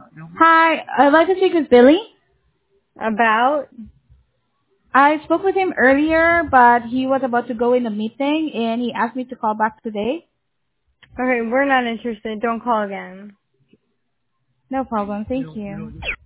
Hi, I'd like to speak with Billy. About? I spoke with him earlier, but he was about to go in a meeting, and he asked me to call back today. Okay, we're not interested. Don't call again. No problem. Thank you.